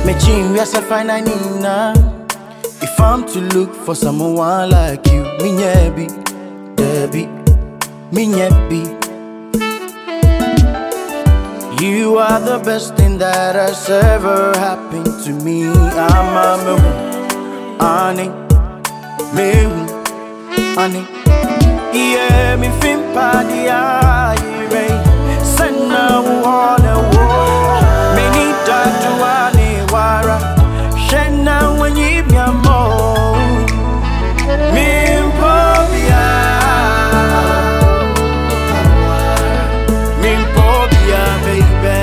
Me chin, yes, I find I need now. If I'm to look for someone like you, me nyebi, Debbie, me nyebi. You are the best thing that has ever happened to me. I'm a me, honey, me, honey. Yeah, me fin party, send now wanna war. Me need to wane wara. Shena when you be a mo. Me pobia, me pobia, baby.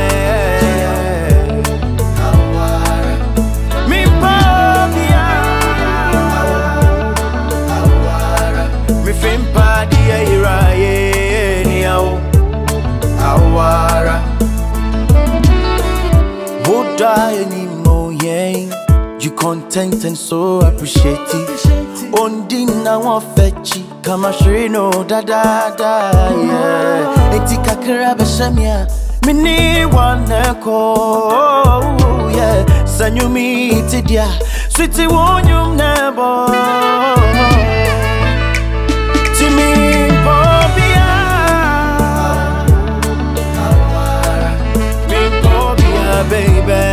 Me pobia, me fin party, Awara would die anymore, yeah. You content and so appreciative. On dinner one fetchy, come a shrino da da da, yeah. Etika karabe shamia, mini one echo, yeah. Sanyu me tidia, sweetie won't you never. Baby,